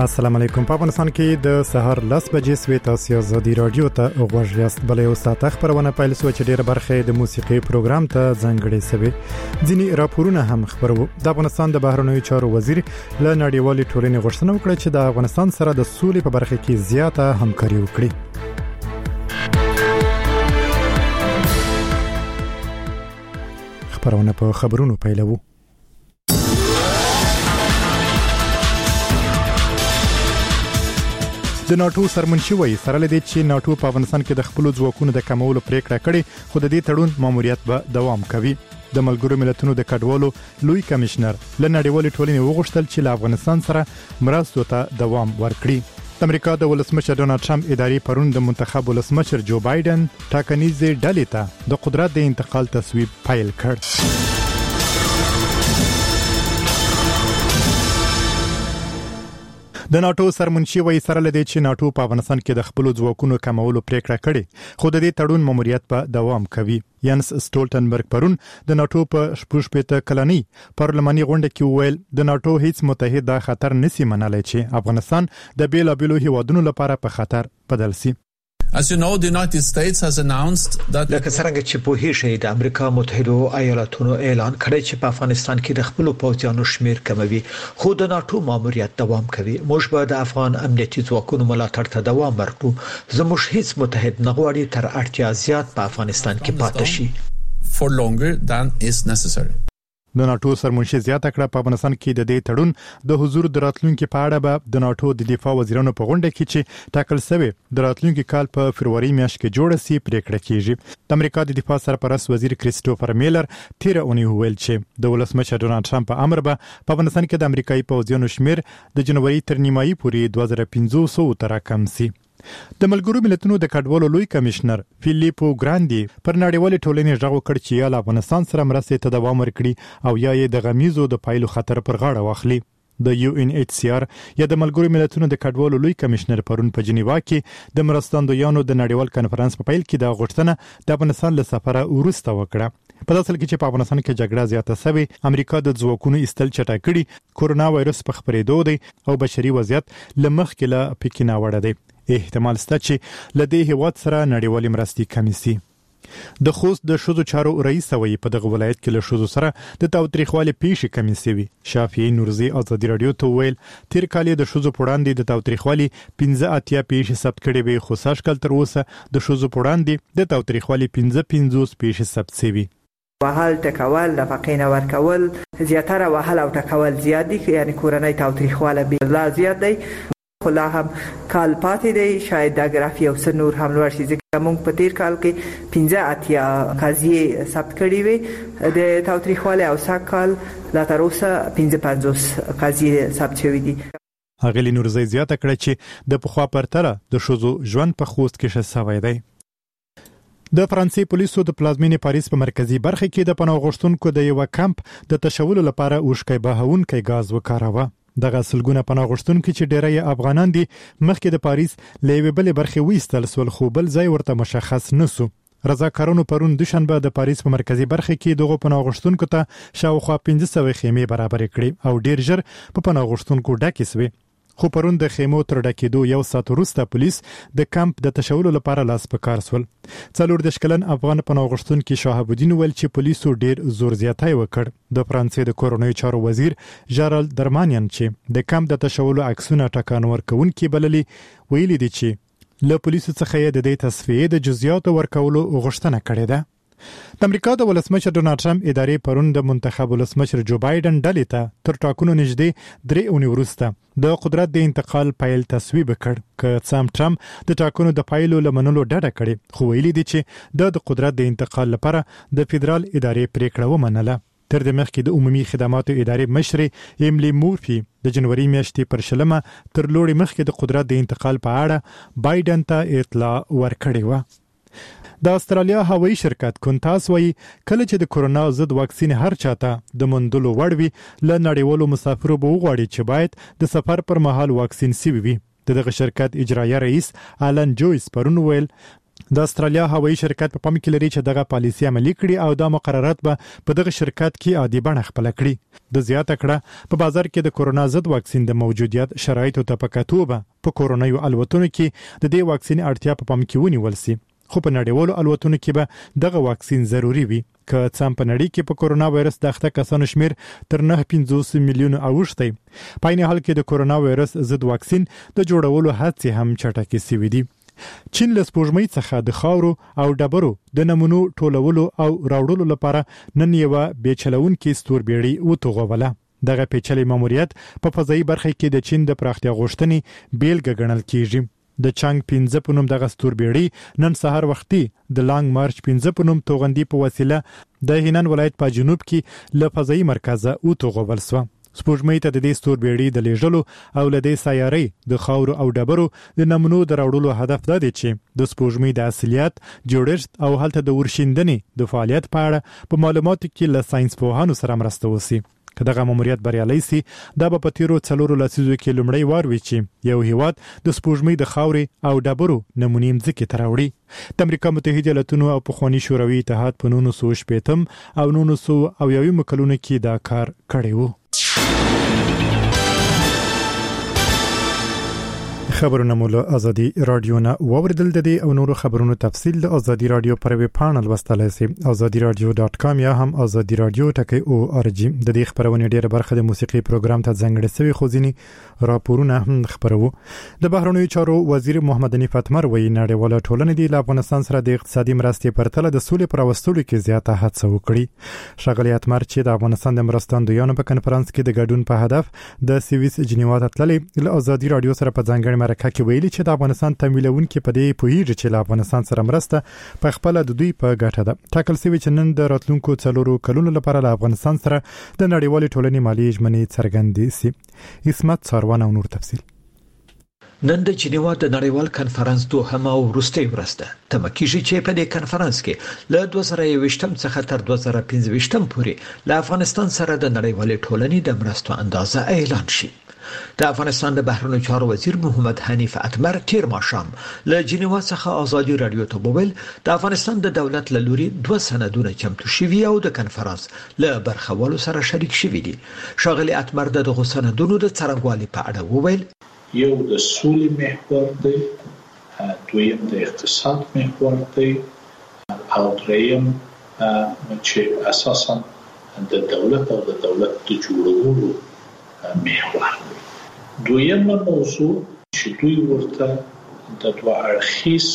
السلام علیکم. په افغانستان کې د سحر 10 بجې سوي تاسو زادي رادیو ته غوږ یاست. بلې او ساعت خبرونه پیل سو چې ډیره برخه د موسیقي پروګرام ته ځانګړې سوي. ځینی راپورونه هم خبرو. د افغانستان د بهرنیو چارو وزیر له نړیوالې ټولنې غوښتنه وکړه چې د افغانستان سره د سولې په برخه کې زیاته همکاري وکړي. خبرونه په خبرونو پیلوو. د ناتو سرمنشي وایي سره لدی چې ناتو په افغانستان کې د خپل ځواکونو د کمولو پریکړه کړې، خو د دې تړون ماموریت به دوام کوي. د ملګرو ملتونو د کډوالو لوی کمشنر له نړیوالې ټولنې وغوښتل چې له افغانستان سره مرستو ته دوام ورکړي. د امریکا د ولسمشر ډونالد ټرمپ ادارې پرون د منتخب ولسمشر جو بایدن ټاکنیزې ډلې ته د قدرت د انتقال تصویب پیل کړ. د ناتو سرمنشي وایي سره لدی چې ناتو په افغانستان کې د خپل ځواکونو کمولو پریکړه کړې، خو د دې تړون ماموریت په دوام کوي. یانس سټولټنبرګ پرون د ناتو په 15 کلنۍ پارلماني غونډه کې وویل د ناتو هیڅ متحد دا خطر نسی منلای چې افغانستان د بیلابیلو هیوادونو لپاره په خطر بدل شي. As you know, the United States has announced that لکه څنګه چې په هیڅ د امریکا متحده ایالاتونو اعلان کړی چې په افغانستان کې د خپل پوځیانو شمیر کموي، خو د ناتو ماموریت دوام کوي. موږ به د افغان امنیتي ځواکونو ملاتړ ته دوام ورکړو. زموږ هیڅ متحد نه غواړي تر اړتیا زیات په افغانستان کې پاتې شي for longer than is necessary. د ناتو سرمنشي زیاته کړه په افغانستان کې د دې تړون د حضور د راتلونکو په اړه به د ناتو د دفاع وزیرانو په غونډه کې چې ټاکل شوی د راتلونکو کال په فروری میاشت کې جوړ شي پریکړه کیږي. د امریکا د دفاع سرپرست وزیر کریسټوفر میلر تیر اونۍ ویل چې د ولسمشر ډونالد ټرمپ په امر به په افغانستان کې د امریکایي پوځیانو شمیر د جنوري تر نیمایي پورې 2500 تر کم شي. د ملګرو ملتونو د کډوالو لوی کمشنر فیلیپو ګراندي پر نړیوالې ټولنې ژغو کړ چې یا افغانستان سره مرستې ته دوام ورکړي او یا یې د غمیزو د پایلو خطر پر غاړه واخلي. د UNHCR یا د ملګرو ملتونو د کډوالو لوی کمشنر پرون په جنیوا کې د مرستندویانو د نړیوال کانفرنس په پیل کې د غوښتنه د افغانستان له سفره ورسته وکړه. په داسې کې چې په افغانستان کې جګړه زیاته شوې، امریکا د ځواکونو استل چټا کړي، کورونا وایرس په خپرېدو دی او بشري وضعیت لمخکې له پکینه وړه دی. احتمال شته چې لدې هیواد سره نړیوالې مرستې کمې شي. د خوست د شوزو چارو رئیس وایي په دغه ولایت کې له شوزو سره د تاوتریخوالي پیښې کمې شوي. شافعي نورزي ازادي رادیو ته ویل تیر کال د شوزو پوړاندې د تاوتریخوالي 15 پیښې ثبت کړي وي، خو ساشکل تر اوسه د شوزو پوړاندې د تاوتریخوالي 15 پیښې ثبت شوي. وهل ټکول لفقین ورکول زیاتره وهل او ټکول زیات دي، یعنی کورنۍ تاوتریخواله به لا زیات دی. خلا هم کال پاتې دی، شاید د گرافي او سنور هم لوړ شي. ځکه موږ په تیر کال کې 15 قضیې ثبت کړي وي د تاوتریخواله او ساکال لا تر اوسه 55 قضیې ثبت شوي دي. اغلی نورزي زیاته کړه چې د پخوا پرتله د شوزو ژوند په خوست کې شسوي دی. د فرانسې پولیسو د پلازمینې پاریس په مرکزی برخه کې د پناه غوښتونکو د یو کمپ د تشولو لپاره اوښکې بهونکي غاز وکاراوه. دغه سلګونه پناه غوښتونکو چې ډېری افغانان دي مخکې د پاریس لیوې بلې برخه وېستل سول، خو بل ځای ورته مشخص نسو. رضاکارانو پرون دوشنبه د پاریس په مرکزی برخه کې دغه پناه غوښتونکو ته شاوخوا 1500 خیمې برابر کړې او ډېر ژر په پناه غوښتونکو ډکې شوې. خو پرون د خیمو تر ډکېدو یو ساعت وروسته پولیس د کمپ د تشولو لپاره لاس په کار سول. 40 کلن افغان پناه غوښتونکي شهاب الدین ویل چې پولیسو ډېر زور زیاتی وکړ. د فرانسې د کورونیو چارو وزیر ژرالد درمانیان چې د کمپ د تشولو عکسونه ټکان ورکوونکي بللي ویلي دي چې له پولیسو څخه یې د دې تصفیې د جزئیاتو ورکولو غوښتنه کړې ده. د امریکا د ولسمشر ډونالد ټرمپ ادارې پرون د منتخب ولسمشر جو بایدن ډلې ته تر ټاکنو نږدې 3 اونۍ وروسته د قدرت د انتقال پیل تصویب کړ. که سام ټرمپ د ټاکنو د پایلو لمنلو ډډه کړې، خو ویلي دي چې د قدرت د انتقال لپاره د فدرال ادارې پریکړه ومنله. تر دې مخکې د عمومي خدماتو ادارې مشر ایملی مورفي د جنوري میاشتې پر شلمه تر لوړې مخکې د قدرت د انتقال په اړه بایدن ته اطلاع ورکړې و. د استرالیا هوایي شرکت کونتاس وایي کله چې د کورونا ضد واکسین هر چاته د مندلو وړ وي، له نړیوالو مسافرو به وغواړي چې باید د سفر پر مهال واکسین شوي وي. دغه شرکت اجرایي رئیس آلن جویس پرون ویل د استرالیا هوایي شرکت په پام کې لري چې دغه پالیسي عملي کړي او دا مقررات به په دغه شرکت کې عادي بڼه خپل کړي. د زیاته کړه په بازار کې د کورونا ضد واکسین د موجودیت شرایطو ته پکاتوبه په کورونایي الوتونو کې د دې واکسین اړتیا په پام کې ونیول سي. خو په نړیوالو الوتونو کې به دغه واکسین ضروری وي. که څم په نړۍ کې په کورونا وایرس د اخته کسانو شمیر تر 9.50 میلیون اوښتي. په عین حال کې د کورونا وایرس ضد واکسین د جوړولو هڅې هم چټکې سوي دي. چین له سپوږمۍ څخه د خاورو او ډبرو د نمونو ټولولو او راوړلو لپاره نن یو بیچلونکي ستوربېړی وتوغوله. دغه پیچلي ماموریت په فضایي برخه کې د چین د پراختیا غوښتنې بیلګه ګڼل کیږي. د چانګ 15 په نوم دغه ستوربېړی نن سهار وختي د لانګ مارچ 15 په نوم توغندي په وسیله د هینان ولایت په جنوب کې له فضایي مرکزه وتوغول شو. سپوږمۍ ته د دې ستوربېړي د لیږلو او له دې سیارې د خاورو او ډبرو د نمونو د راوړلو هدف دا دی چې د سپوږمۍ د اصلیت جوړښت او هلته د ورشندنې د فعالیت په اړه په معلوماتو کې له ساينس پوهانو سره مرسته وشي. که دغه ماموریت بریالي سي دا به په تیرو 4 لسیزو کې لومړی وار وي چې یو هیواد د سپوږمۍ د خاورې او ډبرو نمونې مځکې ته راوړي. د امریکا متحده ایالاتونو او پخوانی شوروي اتحاد په 1980 او 1990 کلونو کې دا کار کړی وو. خبرونه مو له ازادي رادیو نه واوریدل. د دې او نورو خبرونو تفصیل د ازادي رادیو پر ویب پاڼل لوستلای شئ azadiradio.com یا هم ازادي رادیو .org. د دې خبرونه ډیره برخه د موسیقي پروګرام ته ځانګړې شوی خو ځینی راپورونه هم خبرو. د بهرنیو چارو وزیر محمد حنیف اتمر وایي نړیواله ټولنه د افغانستان سره د اقتصادي مرستې پرتله د سولې پر وستلو کې زیاته هڅه وکړي. ښاغلی اتمر چې د افغانستان د مرستندویانو په کنفرانس کې د ګډون په هدف د سویس جنیوا ته تللی له ازادي رادیو سره په ځانګړي مرکه کې ویلي چې د افغانستان تمویلونکو په دې پوهیږي چې له افغانستان سره مرسته په خپل د دوی په ګټه ده. ټاکل شوی چې نن د راتلونکو 4 کلونو لپاره له افغانستان سره د نړیوالې ټولنې مالي ژمنې څرګندې شي. اسمت ساروان او نور تفصیل. نن د جنیوا د نړیوال کنفرانس دوهم او وروستۍ ورځ ده. تمه کیږي چې په دې کنفرانس کې له 2021 څخه تر 2025 پورې له افغانستان سره د نړیوالې ټولنې د مرستو اندازه اعلان شي. د افغانستان د بهرنیو چارو وزیر محمد حنیف اتمر تیر ماښام له جنیوا څخه ازادي رادیو ته وویل د افغانستان د دولت له لوري 2 سندونه چمتو شوي او د کنفرانس له برخوالو سره شریک شوي دي. ښاغلی اتمر دغه سندونو د څرنګوالي په اړه وویل یو د سولې محور دی، دویم د اقتصاد محور دی او دریم چې اساسا د دولت او د دولت د جوړولو محور دی. دویمه موضوع چې دوی ورته د دوه اړخیز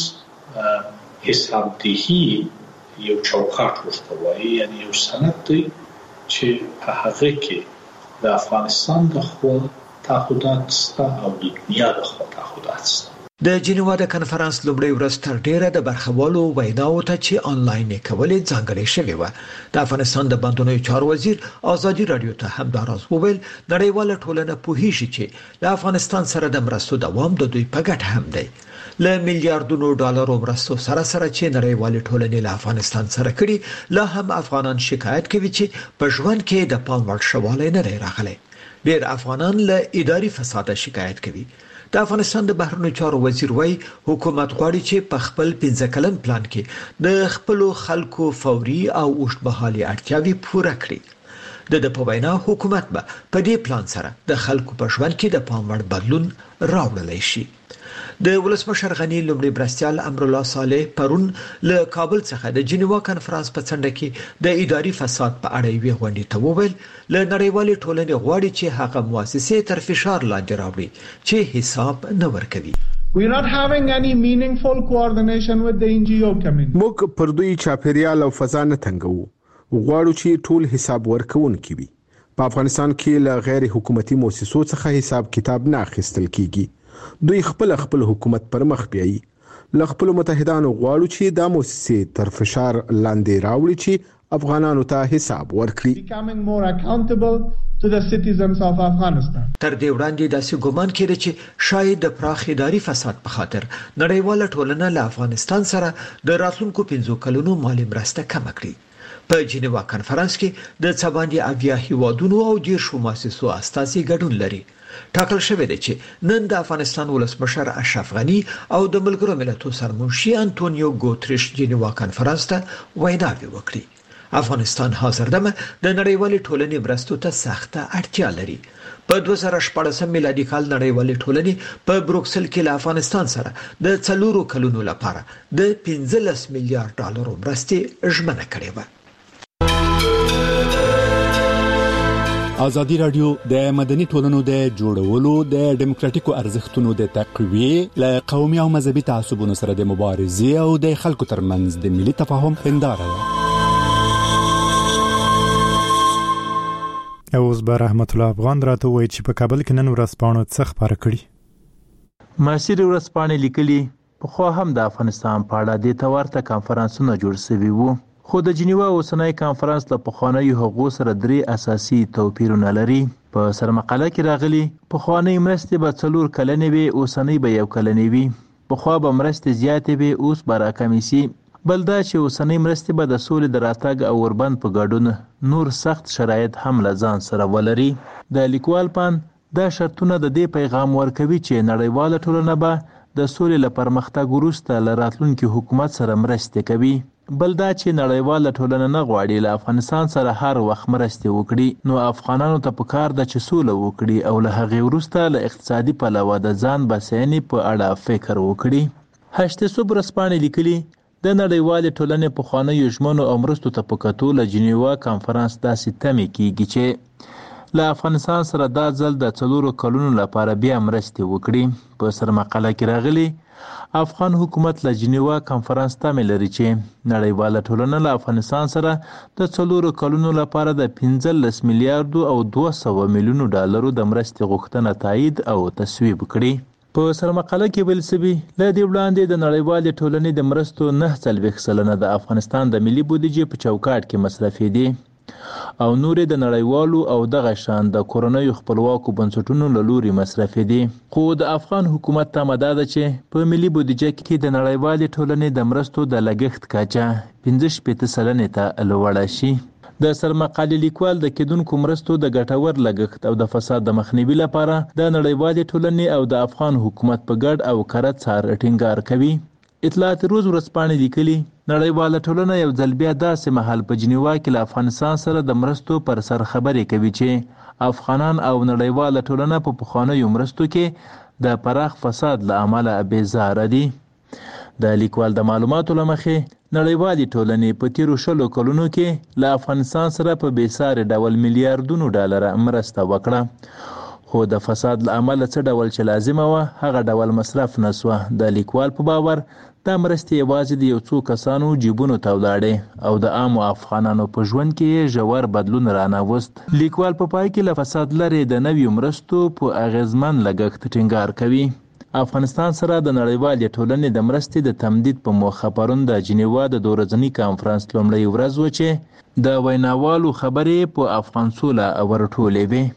حسابدهي یو چوکاټ ورته وایي، یعنی یو سند دی چې په هغه کې د افغانستان د خوا تعهدات سته او د دنیا د خوا تعهدات سته. د جنیوا د کنفرانس لومړی ورځ تر ډیره د برخوالو ویناو ته چې آنلاین کولې ځانګړې شوې و. د افغانستان د بندونو چارو وزیر ازادي رادیو ته هم دا راز وویل نړیواله ټولنه پوهیږي چې له افغانستان سره د مرستو دوام د دوی په ګټه هم دی. له میلیارډونو ډالرو مرستو سره چې نړیواله ټولنه له افغانستان سره کړي لا هم افغانان شکایت کوي چې په ژوند کې د پام وړ شواله نه راغلي. ډیر افغانان له اداري فساد شکایت کوي. د افغانستان د بهرنیو چارو وزیر وايي حکومت غواړي چې په خپل 15 کلن پلان کې د خپل خلکو فوري او اوږدمهالي اړتیاوې پوره کړي. د په وینا حکومت به په دې پلان سره د خلکو په ژوند کې د پام وړ بدلون راوړلی شي. د ولسمشر غنی لومړي مرستیال امرالله صالح پرون له کابل څخه د جنیوا کنفرانس په څنډه کې د اداري فساد په اړه یې غونډې ته وویل له نړیوالې ټولنې غواړي چې هغه مؤسسې تر فشار لاندې راوړي چې حساب نه ورکوي. We're not having any meaningful coordination with the NGO community. موږ پر دوی چاپیریال او فضا نه تنګو. غواړو چې ټول حساب ورکوونکي وي. په افغانستان کې له غیر حکومتي مؤسسو څخه حساب کتاب نه اخیستل کیږي. دوی خپل حکومت پر مخ بیایي. له خپل متحدانو غواړو چې دا مؤسسې تر فشار لاندې راوړي چې افغانانو ته حساب ورکړي. Becoming more accountable to the citizens of Afghanistan. تر دې وړاندې داسې ګومان کېده چې شاید د پراخ اداري فساد په خاطر نړیواله ټولنه له افغانستان سره د راتلونکو 15 کلونو مالي مرسته کم کړي. په جنیوا کنفرانس کې د څه باندې 80 هیوادونو او 10 مؤسسو استازي ګډون لري. ټاکل شوی دی چې نن د افغانستان ولسمشر اشرف غنی او د ملګرو ملتونو سرمنشي انټونیو ګوتریش جنیوا کانفرنس ته ویناوې وکړي. افغانستان حاضر دمه د نړیوالې ټولنې مرستو ته سخته اړتیا لري. په 2014 میلادي کال نړیوالې ټولنې په بروکسل کې له افغانستان سره د 4 کلونو لپاره د 15 میلیارډ ډالرو مرستې ژمنه کړې و. ازادي رادیو د مدني ټولنو د جوړولو د ډیموکراتیکو ارزښتونو د تقویه له قومي او مذهبي تعصبونو سره د مبارزې او د خلکو ترمنځ د ملي تفاهم هنداره ده. اوس بر رحمت الله افغان راته وایي چې په کابل کې نن ورځپاڼو څخه خبره کړي. ماسیر ورځپاڼې لیکلي په خو هم د افغانستان په اړه د تورته کانفرنسونه جوړ شوي وو، خو د جنیوا اوسنۍ کانفرنس له پخوانیو حقوقو سره 3 اساسي توپیرونه لري. په سرمقاله کې راغلي پخوانۍ مرستې به 4 کلنې وي، اوسنۍ به 1 کلنې وي. پخوا به مرستې زیاتې وي، اوس به راکمې سي. بل دا چې اوسنۍ مرستې به د سولې د راتګ او اوربند په ګډون نور سخت شرایط هم له ځان سره ولري. د لیکوال پان دا شرطونه د دې پیغام ورکوي چې نړیواله ټولنه به د سولې له پرمختګ وروسته له راتلونکي حکومت سره مرستې کوي. بل دا چې نړیواله ټولنه نه غواړي له افغانستان سره هر وخت مرستې وکړي، نو افغانانو ته پکار ده چې سوله وکړي او له هغې وروسته له اقتصادي پلوه د ځان بسیاینې په اړه فکر وکړي. هشته صبح ورځپاڼې لیکلي د نړیوالې ټولنې پخوانیو ژمنو او مرستو ته په کتو له جنیوا کانفرنس داسې تمې کیږي چې له افغانستان سره دا ځل د 4 کلونو لپاره بیا مرستې وکړي. په سرمقاله کې راغلي افغان حکومت له جنیوا کانفرنس تمه لري چې نړیواله ټولنه له افغانستان سره د 4 کلونو لپاره د 15 میلیارډ او 200 میلیون ډالرو د مرستې غوښتنه تایید او تصویب کړي. په سرمقاله کې ویل شوي له دې وړاندې د نړیوالې ټولنې د مرستو 9% د افغانستان د ملي بودیجې په چوکاټ کې مصرفي دي او نور د نړیوالو او دغه شان د کورنیو خپلواکو بنسټونو له لوري مصرفي دي. خو د افغان حکومت تمه ده چې په ملي بودیجه کې د نړیوالې ټولنې د مرستو د لګښت کچه 15% ته لوړه شي. د سرمقالې لیکوال د کېدونکو مرستو د ګټور لګښت او د فساد د مخنیوي لپاره د نړیوالې ټولنې او د افغان حکومت په ګډ او کره څار ټینګار کوي. اطلاعات روز ورځپاڼې لیکلي نړیواله ټولنه یو ځل بیا داسې مهال په جنیوا کې له افغانستان سره د مرستو پر سر خبرې کوي چې افغانان او نړیواله ټولنه په پخوانیو مرستو کې د پراخ فساد له امله بیزاره دي. د لیکوال د معلوماتو له مخې نړیوالې ټولنې په تیرو 20 کلونو کې له افغانستان سره په بیسارې ډول میلیارډونو ډالر مرسته وکړه، خو د فساد له امله څه ډول چې لازمه وه هغه ډول مصرف نه سوه. د لیکوال په باور دا مرستې یوازې د یو څو کسانو جیبونو ته ولاړې او د عامو افغانانو په ژوند کې ژور بدلون رانوست. لیکوال په پای کې له فساد لرې د نویو مرستو په اغیزمن لګښت ټینګار کوي. افغانستان سره د نړیوالې ټولنې د مرستې د تمدید په موخه پرون د جنیوا د 2 ورځني کانفرنس لومړۍ ورځ و چې د ویناوالو خبرې په افغان سوله ورټولې وې.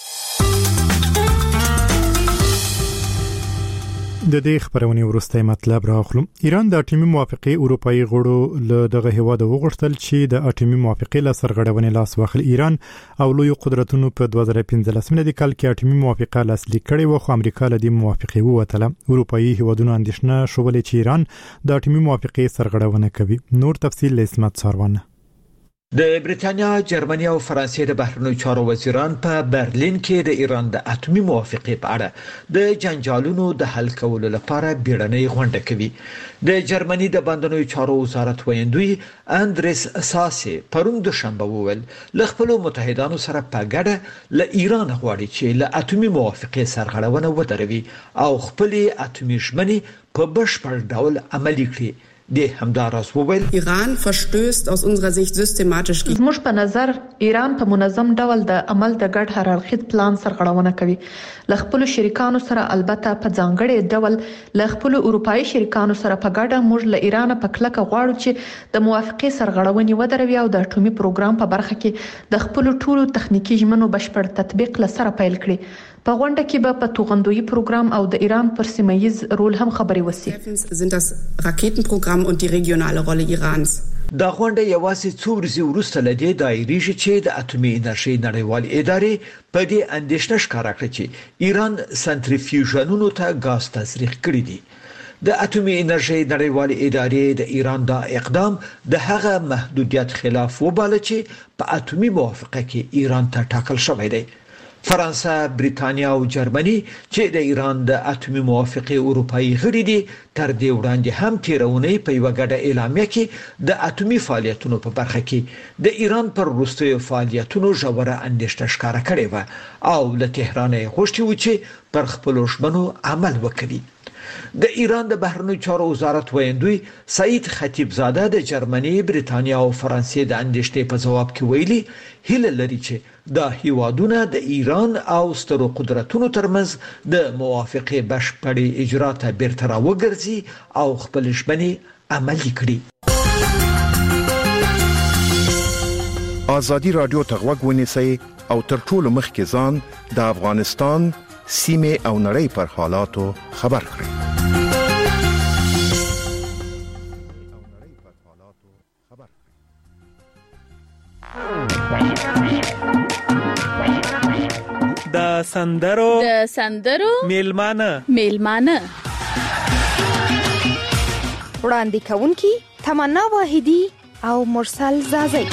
د دې خبرونې وروسته مطلب راخلم. ایران د اټومي موافقې اروپאי غړو له دغه هیواد وغوښتل چې د اټومي موافقې له سرغړونې لاس واخلي. ایران او لوی قدرتونو په 2015 میلادي کال کې اټومي موافقه لاسلیک کړې و، خو امریکا له دې موافقې ووتله. اروپאי هیوادونو اندېښنه شولې چې ایران د اټومي موافقې سرغړونه کوي. نور تفصیل له اسمت ساروان. د بریتانیا، جرمني او فرانسې د بهرنیو چارو وزیران په برلین کې د ایران د اټومي موافقې په اړه د جنجالونو د حل کولو لپاره بیړنۍ غونډه کوي. د جرمني د بهرنیو چارو وزارت ویاندوی اندریس ساسي پرون دوشنبه وویل له خپل متحدانو سره په ګډه له ایران غواړي چې له اټومي موافقې سرغړونه ودروي او خپل اټومي ژمنې په بشپړ ډول عملي کړي. Die همداراز وویل ایران verstößt aus unserer Sicht systematisch gegen زموږ په نظر ایران په منظم ډول د عمل د ګډ هر اړخیز پلان سرغړونه کوي. له خپل شریکانو سره البته په ځانګړي ډول له خپل اروپאי شریکانو سره په ګډه موږ له ایران په کلکه غواړو چې د موافقې سرغړونې ودروي او د اټومي پروګرام په برخه کې د خپل ټولو تخنیکی ژمنو بشپړ تطبیق لسره پیل کړي. په غونډه کې به په توغندوی پروګرام او د ایران پر سیمه ییز رول هم خبرې وشي. sind das Raketenprogramm und die regionale Rolle Irans. دا غونډه یوازې څو ورځې وروسته لدې دایریږي چې د اټومي انرژي نړیوال ادارې په دې اندېښنه ښکاره کړې چې ایران سنټریفیوژونو ته غاز تزریق کړی دی. د اټومي انرژي نړیوال ادارې د ایران دا اقدام د هغه محدودیت خلاف وباله چې په اټومي موافقه کې ایران ته ټاکل شوی دی. فرانسه، بریتانیا او جرمني چې د ایران د اټومي موافقه اروپאי غړي دي تر دې وړاندې هم تیرونې په یو غډه اعلامیه کې د اټومي فعالیتونو په برخه کې د ایران پر وروستیو فعالیتونو ژوره اندېښنه ښکاره کړې و او له تهران غوښتي و چې پر خپل ژمنو عمل وکړي. د ایران د بهرنیو چارو وزارت ویاندوی سعید خطیبزاده د جرمني، بریتانیا او فرانسې د اندېښنې په جواب کې ویلي هیله لري چې دا هیوادونه د ایران او سترو قدرتونو ترمنځ د موافقه بشپړې اجرا ته بیرته راوګرځي او خپل ژمنې عملي کړي. ازادي رادیو ته غوږ ونیسئ او تر ټولو مخکې ځان د افغانستان سیمه او نړۍ پر حالاتو خبر کړئ. د سندرو میلمانه وړاندې کوونکی تمنا واحدی او مرسل زازی.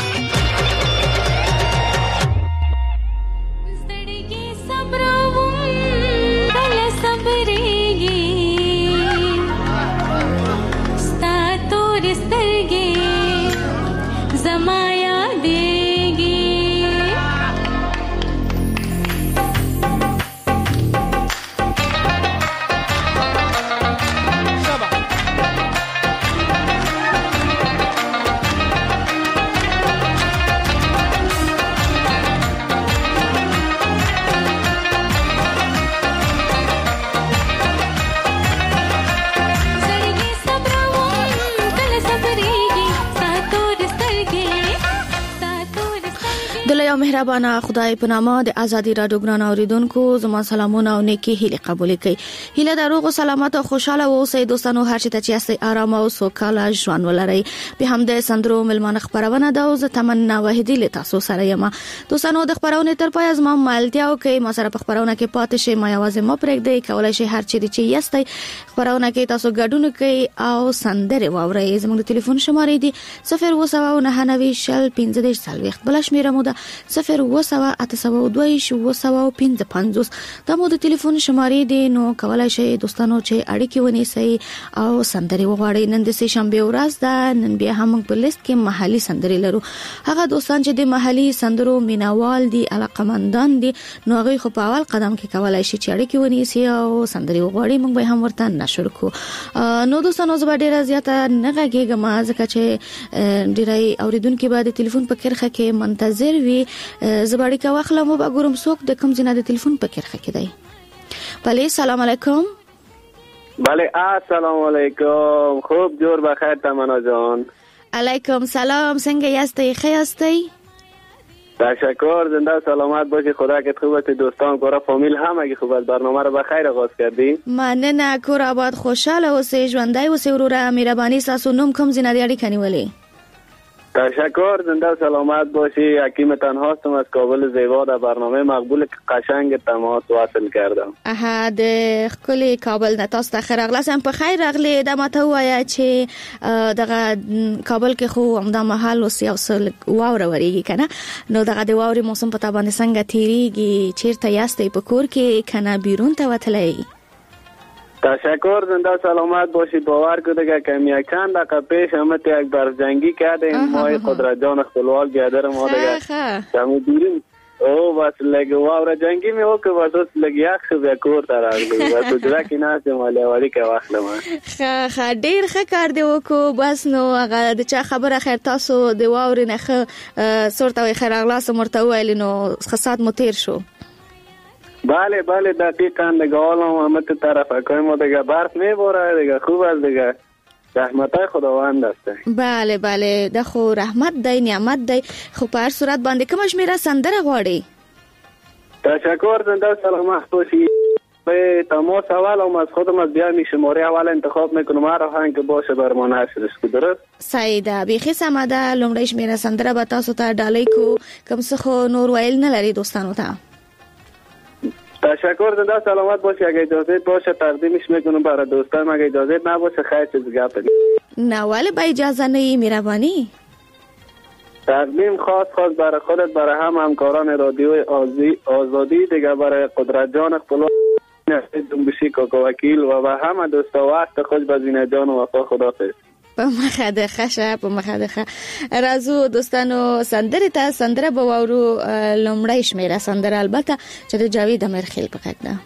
مهربانه خدای په نامه د ازادي رادیو ګران اوریدونکو زما سلامونه او نیکی هیله قبول کړئ. هیله د روغ او سلامت او خوشاله اوسئ دوستانو، هر چیرته چې یاستئ آرام او سوکاله ژوند ولرئ. به هم د سندرو ملمانه خبرونه ده او زه تمنا واحدی له تاسو سره یم. دوستانو د خبرونه تر پای از ما ملتیا او کې ما سره په خبرونه کې پاتې شئ، ما یوازې مو پرېږدئ، کولای شئ هر چیرته چې یاستئ خبرونه کې تاسو ګډون کړئ او سندره واورئ. زموږ ټلیفون شماره دی 0299015 بل شمیره مو ده 020882255. دا مو د ټلیفون شماره دی، نو کولای شئ دوستانو چې اړیکې ونیسئ او سندره وغواړئ. نن د سه شنبه ورځ ده، نن بیا هم په لیست کې محلي سندره لرو. هغه دوستان چې د محلي سندرو مینوال دي، علاقمندان دي، نو هغه خو په اول قدم کې کولای شي چې اړیکې ونیسئ او سندره وغواړئ. موږ به هم ورته نشر کو. نو دوستانو زه ډیره زیاته نه غږیږم ځکه چې ډیره اوریدونکو به د ټلیفون په کرخه کې منتظر وي. زباړی کا واخله مو به ګورم څوک د کوم ځای د ټلیفون په کرخه کې دی. بله سلام علیکم. بله السلام علیکم. خوب جور بخیر تمنا جان. علیکم سلام، څنګه یاستئ؟ ښه یاستئ؟ تشکر، زنده و سلامت باشی. خدا که خوب است، دوستان کورا فامیل همگی خوب است. برنامه رو بخیر آغاز کردی. مننه، کور آباد خوشحال اوسئ، ژوندی اوسئ وروره. مهرباني ستاسو نوم کوم ځای نه اړیکه نیولې؟ تشکر، زنده و سلامت باشی. حکیم تنها هستم از کابل زیبا. در برنامه مقبول قشنگ تماس واصل کردم. د خپل کابل نه تاسو ته راغلم په خیر راغلی. دا ماته وایا چې دغه کابل کې خو همدا محل اوس یو څل واوره وریږي کنه، نو دغه د واوري موسم په تابانه څنګه تیریږي؟ چیرته یاستئ؟ په کور کې کنه بیرون ته وتلی؟ تشکر، زنده سلامت باشید. باور کنید که کمی چند دقیقه پیش همت یک برجنگی کردیم. ما قدرت جان خپلوال بیادر ما دیگه کمی دیریم او بس لگه واور جنگی می او که بس لگه یک خو بیا کور ته راغلی بس جوړه کې نه سم ولې که واخلم. ښه ډیر ښه کار دی وکړو. بس نو هغه د چا خبره خیر تاسو د واور نه ښه صورت خیر اغلاس مرته ویل نو خاصات مو تیر شو. بله دقیقاً دیگه حالا همه تو طرف اکای ما دیگه برف میباره دیگه خوب است دیگه. رحمتای خداوند است. بله ده خو رحمت دی، نعمت دی. خو په هر صورت باندې کوم شمیره سندره غواړي؟ تشکر، زنده سلامت باشی. پای تماس اول از خودم از بیا می شماره اول انتخاب میکنم هر آهنگ که باشه بر مناسب است. درست؟ سعیده بیخي سماده لومړی شمیره سندره به تاسو ته ډالۍ کو کوم څه خو نور ویل نه لري دوستانو ته. تشکر زنده سلامت باشه. اگه اجازه باشه تقدیمش میکنم برای دوستان، اگه اجازه نباشه خیر چیز گپ نه ولی با اجازه نه مهربانی. تقدیم خاص برای خودت، برای همکاران رادیو آزادی دیگه، برای قدرت جان خپلوان جنبشی کاکا وکیل و به همه دوستا وقت خوش به زینه جان و وفا خداحافظ. په مخه ده خشه په مخه ده خه راځو دوستانو سندره به واورو. لومړی شمیره سندره البته چې د جاوید امیرخیل په غږ ده.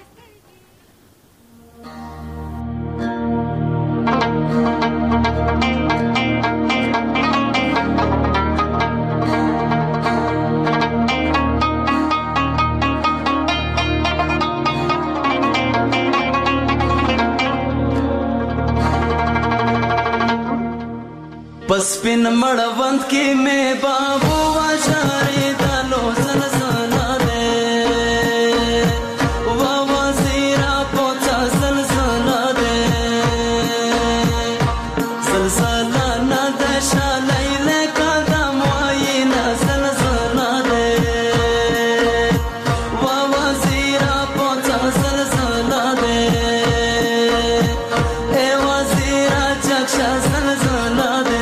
پس پین مړوند کې مې بابو واشارې دالو سلسله ده و وزیرا پوڅا سلسله ده سلسله نه ده شالای له قدم وای نه سلسله ده و وزیرا پوڅا سلسله ده ای وزیرا چکشا سلسله ده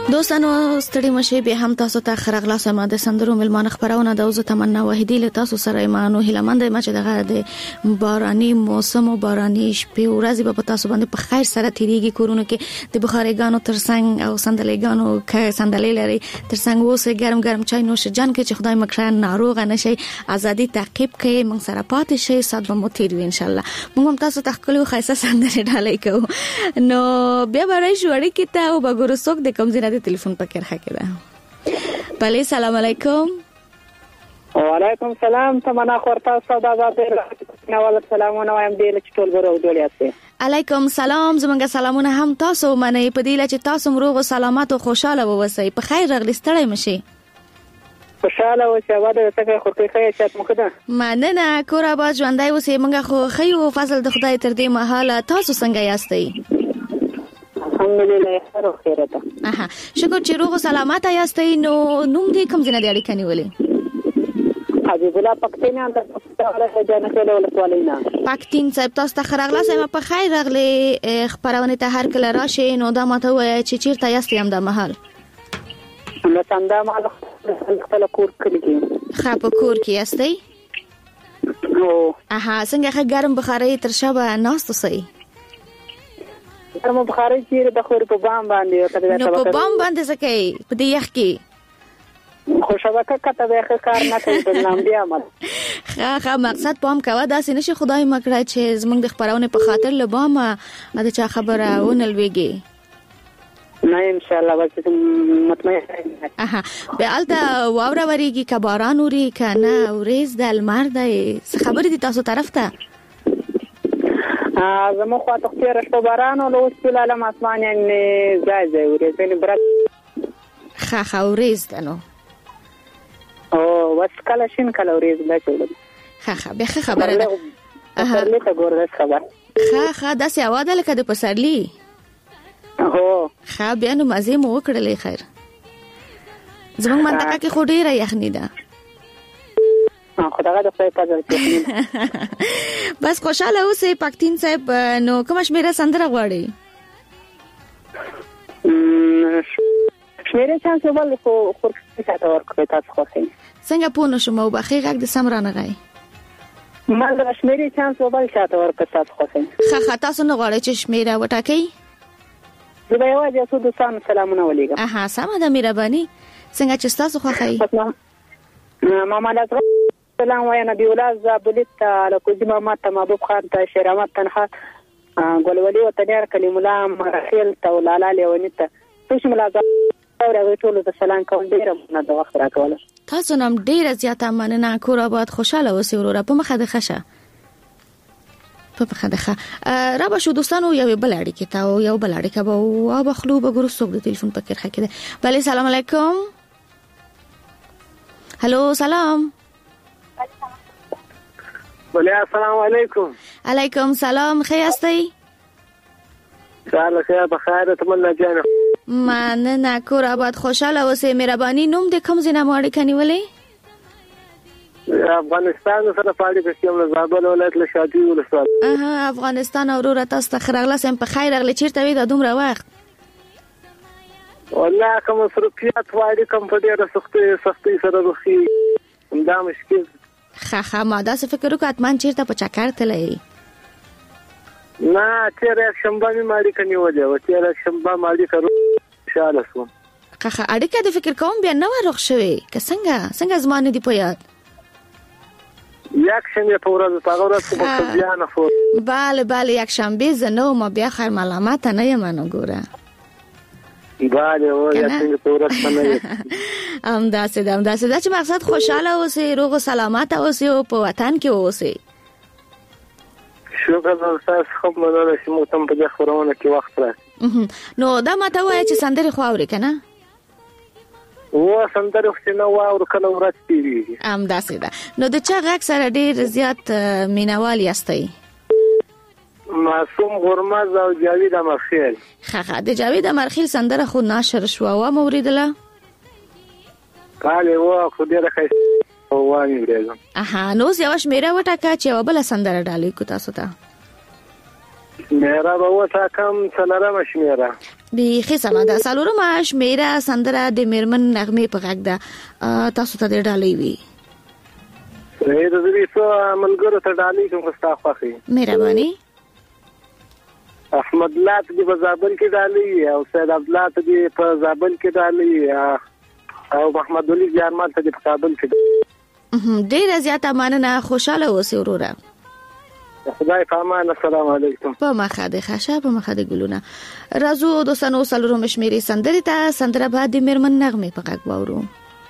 دوستانو ستړي مشه به هم تاسو ته خرغلا سم د سندرو ملمان خبرونه د اوزه تمنا وحیدی له تاسو سره ایمانو هلمند مچ دغه د باراني موسم او باراني شپې ورځې په تاسو باندې په خیر سره تیریږي کورونه کې د بخاريګانو ترڅنګ او صندلیګانو کې صندلې لري ترڅنګ اوسه ګرم چای نوش جان کې چې خدای مکران ناروغ نشي ازادي تعقیب کوي موږ سره پاتې شي سات به مو تیر وي ان شاء الله موږ هم تاسو ته خپل خاصه صندلې ډالۍ کوو نو بیا به شوړی کې ته او بګورو څوک د کوم ځای د ټلیفون پکې راکې ده بله سلام علیکم وعلیکم سلام تمنا خورتا سوداګر نوال سلامونه وایم دی چې ټول ورو ډولیاته علیکم سلام زمونږ سلامونه هم تاسو منئ په دې چې تاسو روغ او سلامت او خوشاله ووسئ په خیر راغلی ستړی مشي خوشاله اوسئ واده څنګه خورته خیر شات مخده مننه کور آباد ژوندۍ اوسئ موږ خو خیو فضل د خدای تر دې مهاله تاسو څنګه یاستئ الحمدلله خیر او خیرته شکر چې روغ او سلامت یاستئ نو نوم دې کوم ځای نه اړیکه نیولې حبیب الله پکتین اندر پکتاله جنت له ولسوالینا پکتین صاحب تاسو ته خراغلا سم په خیر راغلی خبرونه ته هر کله راشي نو دا ماته وای چې چیرته یاستئ هم د محل نو څنګه مال خپل کور کې خا په کور کې یاستئ څنګه ګرم بخاري تر شبه ناستو سي ګرم بخاري چې د خور په بام باندې نو په بام باندې سکه په دې یخ کې خو شبکه کته به کار نه کوي په نام دی عمل خا مقصد پام کوا دا سینه شي خدای مکړه چې زمونږ د خبرونه په خاطر لبامه دا چا خبره ونلويږي نه ان شاء الله بس مطمئن به الته واوره وریږي ک باران اوري کنه اوریز د المار دی خبرې دي تاسو طرف ته زمو خو ته خیر شپه باران او اوس په عالم اسمان نه ځای اوریز نه برات خا اوریز دنو او وس کله شین کله اوریز لا چول خا به خبره ده پسرلی ته ګورځ خبر خا دا څه اواده لکه د پسرلی خا بیا نو مزه مو وکړلې خیر زمونږ منطقه کې خو ډیره یخنی ده خدای د خپل پزل کې بس خوشاله اوسې پکتین صاحب نو کوم شمیره سندره غواړي شمیره چانس ول خو څه ورکړی تاسو خو څنګه پونه شو مو بخې غږ د سمرانه غي مال د شمیره چانس ول چاته ورکړی تاسو خو خا تاسو نه غواړئ چې شمیره وټاکئ زه به یوازې تاسو د سلامونه ولېږم سمه ده مهرباني څنګه چې تاسو خوښئ ماما لازم سلام وایا نبی الله زابلت على کوزي ماما ته محبوب خان ته شرامت تنها ګلولي وتنير کلیم الله مرخیل ته ولاله لیونی ته تاسو ملازم راغی ټول د سلام کوم ډیر نه د وخت راکول تاسو نام ډیر زیاته مننه کور آباد خوشاله اوسئ وروره په مخه د خشه په خدخه را به شو دوستانو یو بل اړیکه تا او یو بل اړیکه به او بخلو به ګورو څوک د ټلیفون پکې راکې ده بله سلام علیکم هالو سلام بله السلام علیکم علیکم سلام خیاستئ سلام خیر بخیر تمنا جان مننه کور آباد خوشاله اوسئ مهرباني نوم د کوم ځای نه اړیکه نیولې افغانستان سره پاړې کوم زابل ولایت له شادي ولسوالۍ افغانستان اورور تاسو ته خرغله سم په خیر اغلی چیرته وي د دومره وخت والله کوم مصروفیت وایي کوم په ډیره سختي سره روخي دا مشکل خا ما دا څه فکر وکړ اتمان چیرته په چکر تلې نه چیرې شنبه می ماړي کني وځه و چیرې شنبه ماړي کړو انشاءالله سو خا اړیکه د فکر کوم بیا نو روخ شوي که څنګه زمانه دی په یاد یک شنبه په ورځ په ورځ په بیان فور bale یک شنبه زنو ما بیا خیر ملامت نه یم نو ګوره bale و یک شنبه په ورځ نه ام داسې دا چې مقصد خوشاله اوسئ روغ او سلامت اوسئ او په وطن کې اوسئ شکر تاسو خو مننه چې مو تم په خبرونه کې وخت را نو دا ماته وایي چې سندري خو اوري کنه و سندري خو نه واور کله ورځ تیریږي ام داسې ده نو د چا غږ سره ډیر زیات مینوال یاستئ معصوم غرمز او جاوید امرخیل خا د جاوید امرخیل سندره خو ناشر شو او موریدله بله و خو ډیره ښه وایي ورېږم نو یو شمیره وټاکه چې یو بل سندره ډالۍ کو تاسو ته میرا به وټاکم څلورمه شمیره به سما ده سالورم شمیره سندره د میرمن نغمه په غږ ده تاسو ته د ډالۍ وی د دې څو ملګرو ته ډالۍ کوم خستا خوخي مهرباني احمد لات دی په زابل کې ډالۍ او سید عبد الله ته دی په زابل کې ډالۍ او محمد علي جارمال ته دی په کابل کې ډیر زیاته مننه خوشاله اوسئ وروره خدای پامان السلام علیکم په مخه د خاشه په مخه د ګلونه رازو دوستانو سلورم شمیرې سندرې ته سندره بعد د میرمن نغمه په غږ واورو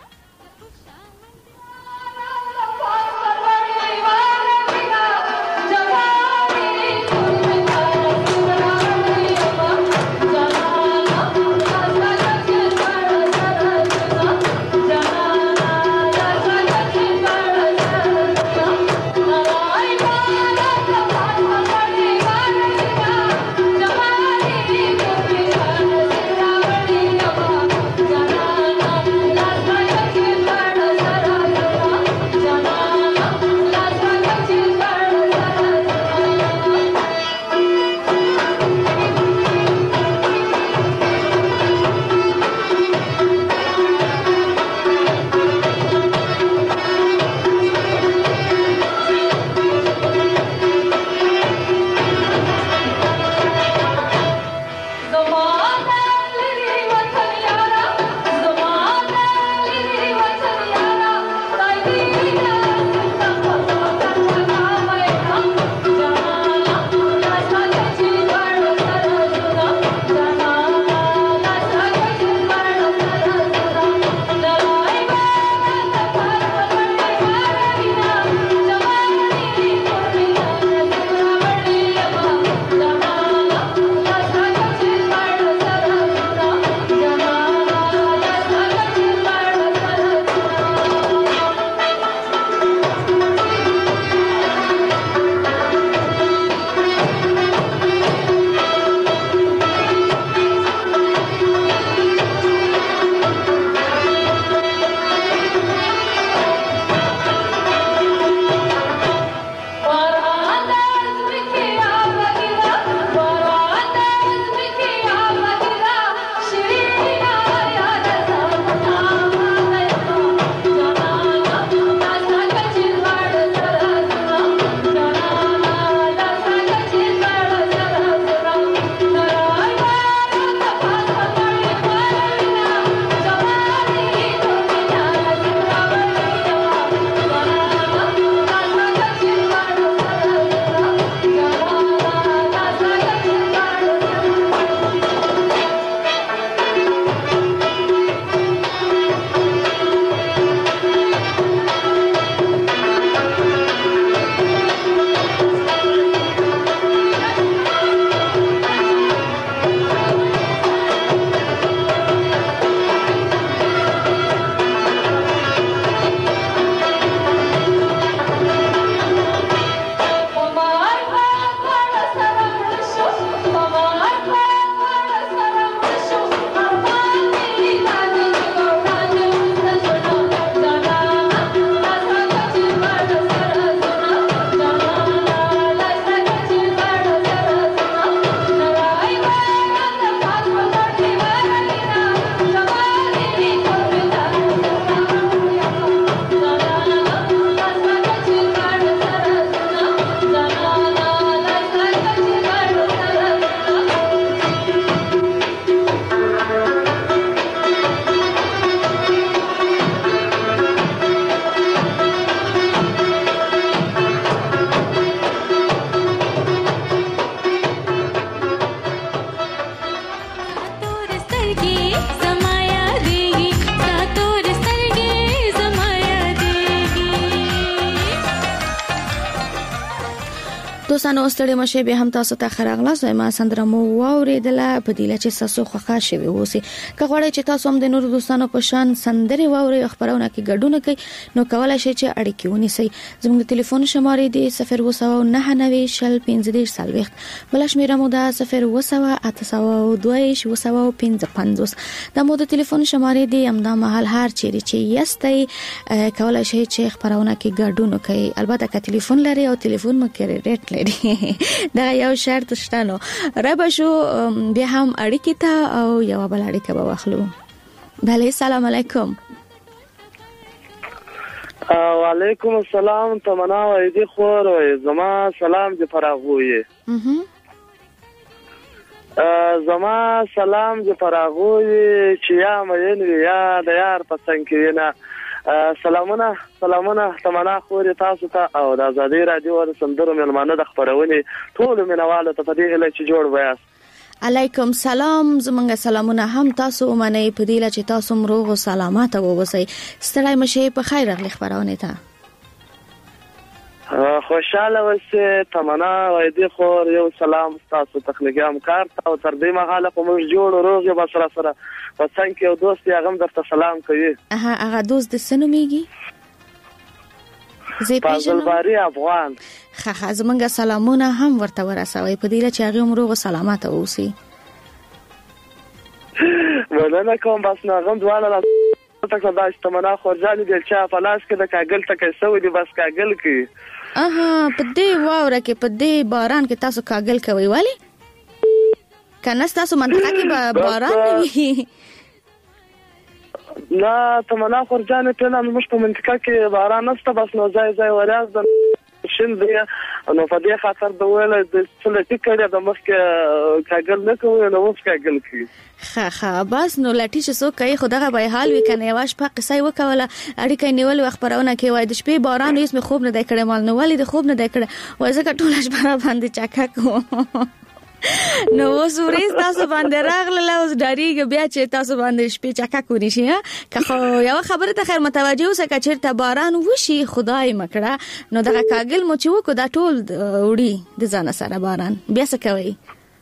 دوستانو ستړي مشه به هم تاسو ته خراغله زما سندره مو واوریدله په دې چې تاسو خوښه شوي اوسئ که غواړئ چې تاسو هم د نور دوستانو په شان سندره واورئ خبرونه کې ګډون کوي نو کولای شئ چې اړیکې ونیسئ زموږ ټلیفون شماره دی 0909915 بل شمیره مو ده 0108825 دا مو د ټلیفون شماره دی همدا مهال هر چیرې چې یاستئ کولای شئ چې خبرونه کې ګډون کوي البته که ټلیفون لري او ټلیفون مو کریډټ لري دا یو شرط شته نو ربشو بیا هم اړیکې ته او یو بل اړیکه به واخلو. بله السلام علیکم. وعلیکم السلام. تمنا وایدی خور وای زما سلام دې فراغوي. زما سلام دې فراغوي چې یا مې یا د یار پسند کې نه. سلامونه تمنا خور تاسو ته او د آزادۍ رادیو د سندرو ملمانه د خبرونې ټول مینوالو ته په دې هله چې جوړ وایاست. علیکم سلام. زمونږ سلامونه هم تاسو ومنئ په دې چې تاسو مروغ او سلامات اوسئ. ستړی مشه په خیر راغلی خبرونه ته. خوشاله اوسئ. تمنا وایدی خور یو سلام تاسو تخنیکی همکار ته او تر دې مهاله په موږ جوړ روغ یو سره په څنګه یو دوست یې هغه درته سلام کوي. هغه دوست د سنومیږي فاضلباری افغان. خه زمونږ سلامونه هم ورته ورسوي په دې چې هغه مروغ سلامات اوسئ. ولنه کوم بس نه غم دواله تاسو دا استمنا خورجاني د چا په لاس کې د کاګل تکي سوي دي بس کاګل کې. په دې واوره کې په دې باران کې تاسو کاګل کوي والی کنه تاسو منطقه کې باران نه وي. لا تمنا خورجاني ته نه مش په منطقه کې باران نشته بس نو ځای ولاز د شین دی نو په دې خاطر د ویل د سلټی کړه د مخ کې کاګل نه کوي نو اوس کاګل کوي. خه بس نو لټی چې سو کوي خدای به حال وکنه واش په قصې وکوله اړیکې نیول خبرونه کې وای د شپې باران هیڅ مې خوب نه دی کړی مال نو ولی د خوب نه دی کړی وای زکه ټول شپه باندې چاکا کو نو وسوري تاسو باندې راغله اوس ډاریږي بیا چې تاسو باندې شپې چاکا کولی شي که خو یو خبره ته خیر متوجه اوسه که چیرته باران وشي خدای مکړه نو دغه کاګل مو چې وکړو دا ټول وړي د ځان سره باران بیا څه کوي.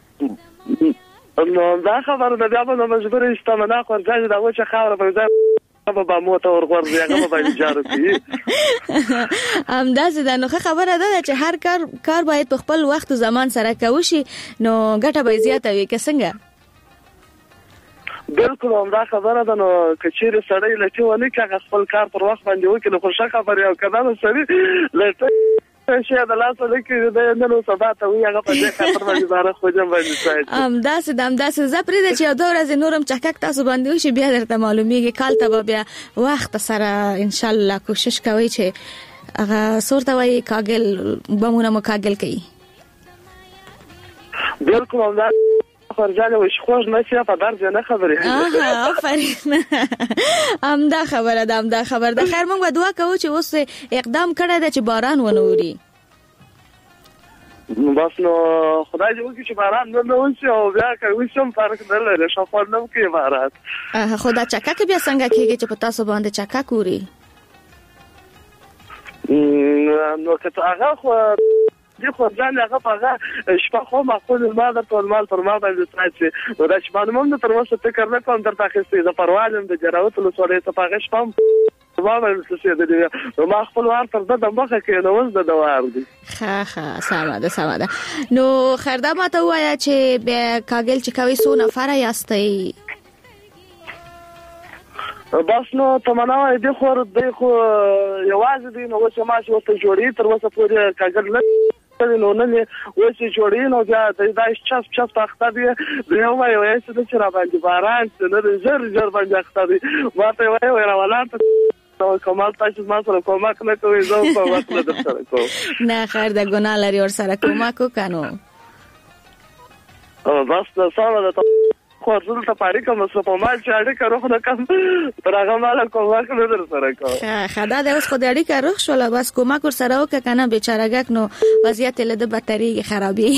نو دا خبره د بیا په مجبور استمنا خورځي دا و چې خاور په ځای په موته ورغورځي هغه به جارو کوي. همداسې دا نو خبره ده چې هر کار باید په خپل وخت او زمان سره کوشي نو ګټه به زیاته وي که څنګه. بالکل همدا خبره ده نو کچیر سړی لټي ونه کې خپل کار پر وخت باندې وکړي نو خوشا خبره او کدا نو سړی لټي شي د لاس لکه د نن سبا ته وي هغه په دې خاطر باندې زاره خوجم باندې ساعت داسې زپرې چې یو دورز نورم چکک تاسو باندې وشي بیا درته معلومیږي کال ته بیا وخت سره ان شاء الله کوشش کوي چې هغه صورت وای کاګل بمونه مو کاګل کوي. بالکل همدا خورجانه وش خوش نشي په درځ نه خبرې. آفرین همدا خبره ده خیر موږ به دعا کوو چې اوس اقدام کړی دی چې باران ونوري. بس نو خدای دې وکړي چې باران نه وشي او بیا کوي سم فرق نه لري شفاف نه کوي باران. خدا چکا کې بیا څنګه کېږي چې په تاسو باندې چکا کوي. نو که هغه خو دي خو ځان هغه هغه شپه خو معقول ما د ټول مال پر ما باندې تاسو نو دا چې باندې موږ تر اوسه فکر نه کوم درته اخیستې د پروالم د جراوت له سورې ته هغه شپه ما باندې څه دي نو ما خپل وار تر د مخه کې نو وز د دوار دي. ښه ساده نو خردا ماته وایا چې به کاګل چې کوي سو نفر یاستئ. بس نو تمنا دې خور دې خو یوازې دې نو چې ما شو ته جوړی تر اوسه پورې کاګل نه نو نه وې جوړی نو دا چاس پخته دی یو وای چې د چر باندې باران نه زر باندې اخته دی ماته وای را ولانت نو کومال تاسو ما سره کومک نه کوي زه په وخت نه درسره کوم نه خیر د ګناه لري ور سره کومک وکانو. بس د ساده د خورزل ته پاری کوم څه په مال چې اړیکه روخ نه کم ترغه مال کومک نه در سره کوم. خدا دې اوس خو د اړیکه روخ شول بس کومک ور سره وک کنه بیچارهګک نو وضعیت له د بټری خرابې.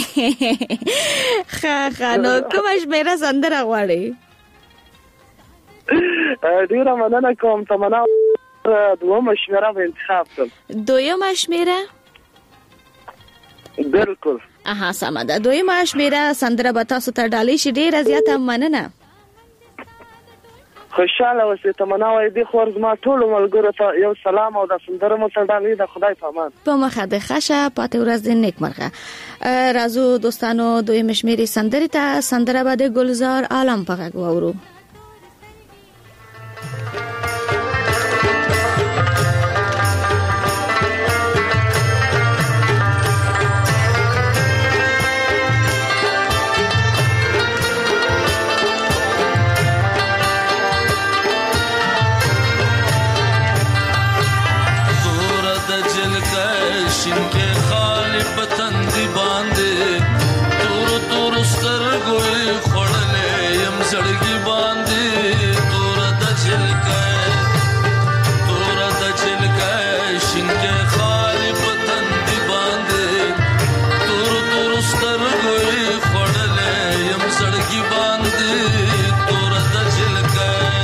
نو کومش میرا سندره غواړي. ډیره مننه کوم تمنا دوه شمیره به انتخاب کړم. دویمه شمیره بالکل سمه ده. دویمه شمیره سندره به تاسو ته ډالۍ شي. ډیره زیاته مننه. خوشاله اوسئ. تمنا وای دي خور زما ټول ملګرو ته یو سلام او د سندره مو ته ډالۍ د خدای په امان. په مخه د خشه پاتې ورځ د نیک مرغه. راځو دوستانو دویمه شمیره سندره ته سندره به د ګلزار عالم په غږ واورو. باندې تور د جلکې تور د جلکې شینکې خالي پتن دی باندې تور تور سترګې خړلې يم سړکی باندې تور د جلکې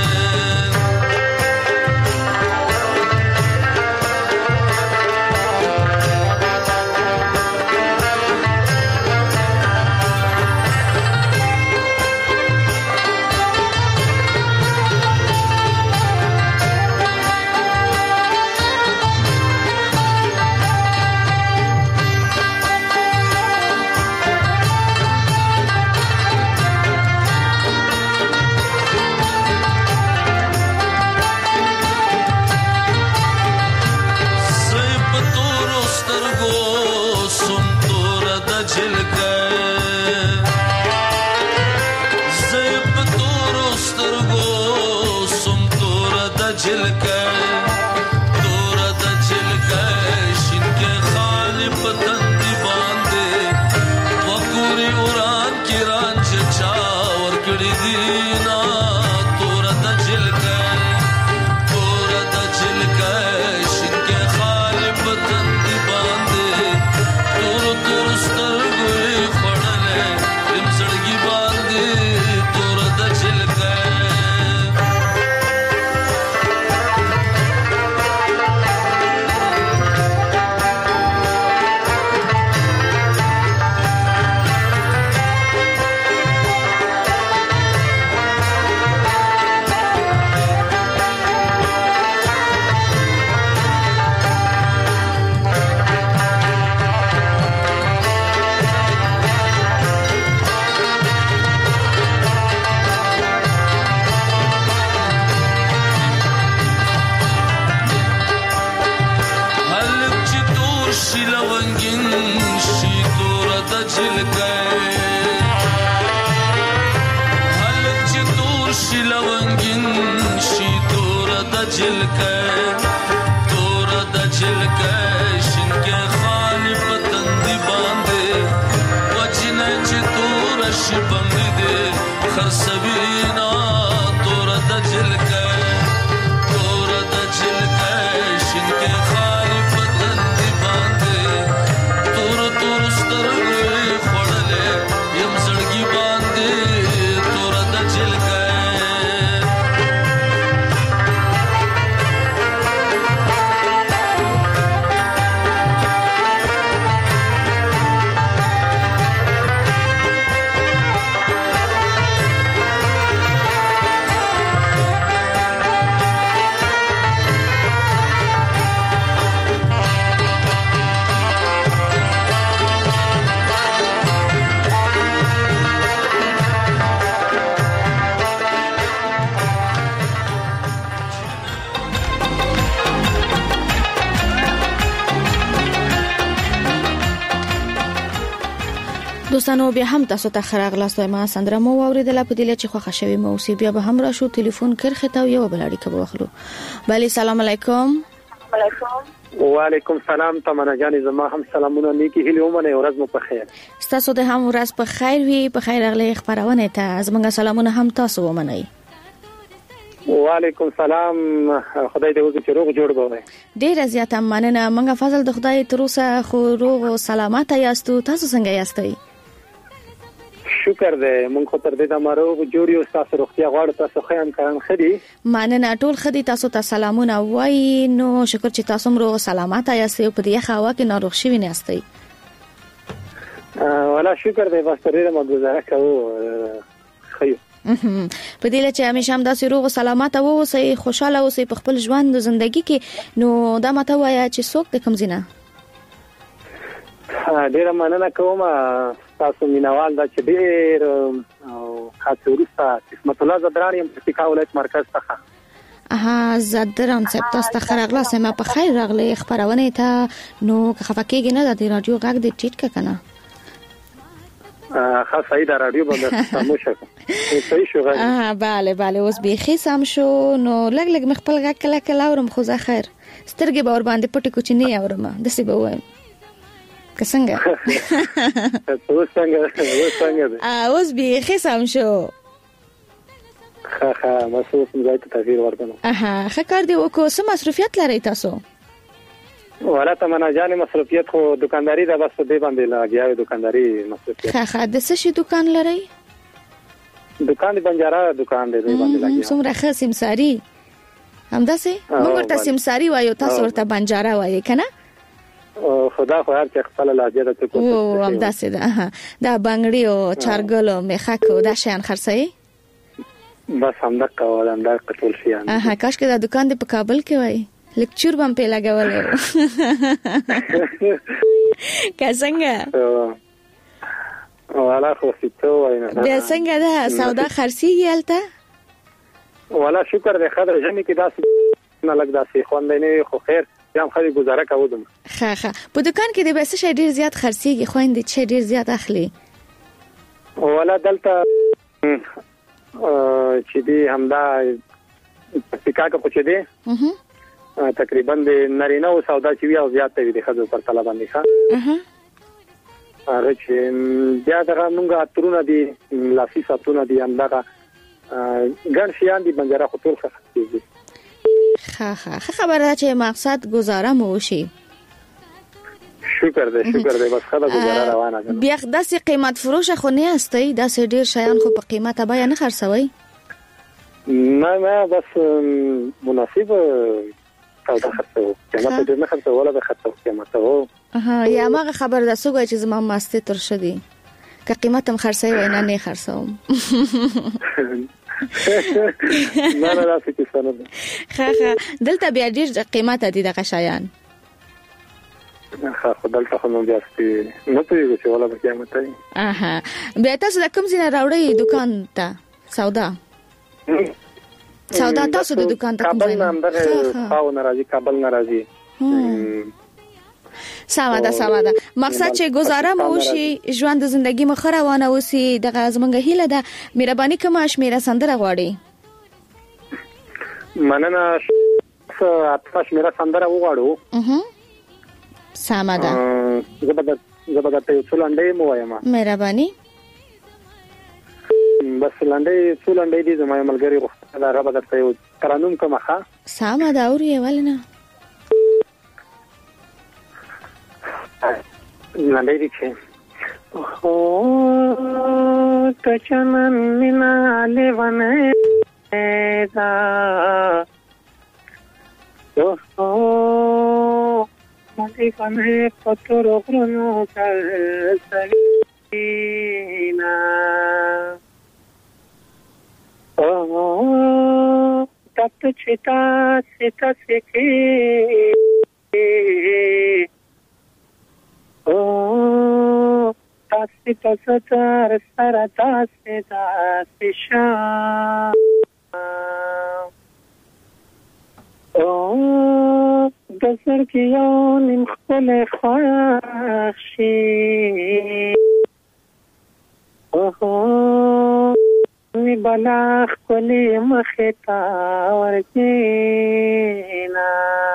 دوستانو بیا هم تاسو ته خراغلاست ما سندره مو اوریدله په دې چې خوښه شوي مو سی بیا به هم را شو ټلیفون کرخه تا یو بل اړیکه واخلو. بله سلام علیکم. وعلیکم سلام تمنا جان زما هم سلامونه نیکی هلیومنه ورځ مو په خیر. تاسو ته هم ورځ په خیر وي په خیر اغلی خبرونه ته زمونږ سلامونه هم تاسو ومنئ. وعلیکم سلام خدای دې وکړي چې روغ جوړ بوي. ډیر زیاته مننه منګه فضل د خدای تروسه خو روغ او سلامت یاستو. تاسو څنګه یاستئ؟ شکر دې مونږ خو تر دې د مارو جوړیو تاسو روغتیا غواړو تاسو خیام کارن خدي مننه ټول خدي تاسو ته سلامونه وای نو شکر چې تاسو روغ سلامت یاستئ په دې خوا کې ناروغ شوی نه یاستئ. ولا شکر دې بس ترې ما گزاره کوو خیر په دې چې همیشه هم داسې روغ سلامت او اوسئ خوشاله اوسئ په خپل ژوند او ژوندۍ کې. نو دا ماته وایي چې څوک د کوم ځینه ډیر مننه کوم تاسو مینوال دا چې ډیر او خاص ورسته قسمت الله زدرانی هم په ولایت مرکز څخه زدران صاحب تاسو ته خراغله سم په خیر راغلی خبرونه ته. نو که خفکیږي نه د رادیو غږ د ټیټ کنه خاص صحیح د رادیو باندې سمو شو صحیح شو غږ bale اوس به خې سم شو. نو لګ مخبل غږ کله کله اورم خو زه خیر سترګې به ور باندې پټې کوچ نه اورم دسي به وایم څنګه اوس به خې سم شو. ښه مسوس مزای ته تغییر ورکړم. ښه کار دی وکړو. څه مصروفیت لرئ تاسو؟ ولا تمنا جان مصروفیت خو دکانداری دا بس دې باندې لګیاوي دکانداری مصروفیت. ښه د څه شي دکان لرئ؟ دکان دی بنجارا دکان دی باندې لګیا. څومره ښه سمساری همداسې موږ ورته سمساری وایو تاسو ورته بنجارا وایي کنه؟ خدا خو هر څه خپل لهجه د څه کوي. او همداسې ده. دا بنگړی او چارګل او میخک او دا شیان خرڅي؟ بس همدا کول دا ټول شیان. کاش کې دا دکان دی په کابل کې وای. لیکچر بم په لګولې. که څنګه؟ ولا خو څه وای نه. بیا څنګه ده سودا خرڅيږي الته؟ ولا شکر دې خدای جمعي کې داسې نه لګ داسې خوندنه خو خیر یم خالي گزاره کوم. ښه په دکان کې د بیسه شي ډیر زیات خرڅيږي خويندې چې ډیر زیات اخلي. ولا دلته چې دې همدا پکا کا پچې دي تقریبا د نارینه او سودا چې وی او زیات دی د خځو پر طلب باندې ښه. هغه چې بیا دا موږ اترونه دي لاسي ساتونه دي همدا ګڼ شیان دي بنجاره خو ټول خرڅيږي. ښه خبره چې مقصد گزاره مو وشي. شکر دې بس خدا گزاره روانه ده. بیا داسې قیمت فروش خو نه استي داسې ډیر شیان خو په قیمته بیا نه خرڅوي؟ نه بس مناسب سودا خرڅو قیمت دې نه خرڅو ولا به خرڅو قیمت وو. یا ما خبر ده سوګه چې زما ماسته تر شدي که قیمت هم خرڅوي وینا نه خرڅوم. نه راځي چې څنګه. ښه دلته بیا ډیر قیمت دي د قشایان. ښه دلته خو نو بیا ستې نه پېږي چې ولا به قیمت وي. بیا تاسو د کوم ځای راوړی دکان ته سودا تاسو د دکان ته کوم ځای؟ کابل ناراضي کابل ناراضي. ساده مقصد چې گزاره مو شي ژوند د ژوندۍ مخ روانه وسی دغه زمونږ هیله ده. مهرباني کوم شمیره سندره غواړي؟ مننه اتفاش میرا سندره وغواړو. ساده زبده ته څولندې مو وایم. مهرباني بس څولندې دي زما ملګری غوښتنه دا غبه درته یو ترانوم کومه ښه ساده اوري ولنه لندې دي چې او تچنن مینا لونه دا او مې کنه پتور غرونو سرینا او تات چتا ستا سکه او تاسې تاسو سره تاسې شا او د سر کې یو نیم خپل خوښي او می بلا خپل مخه تا ورکینا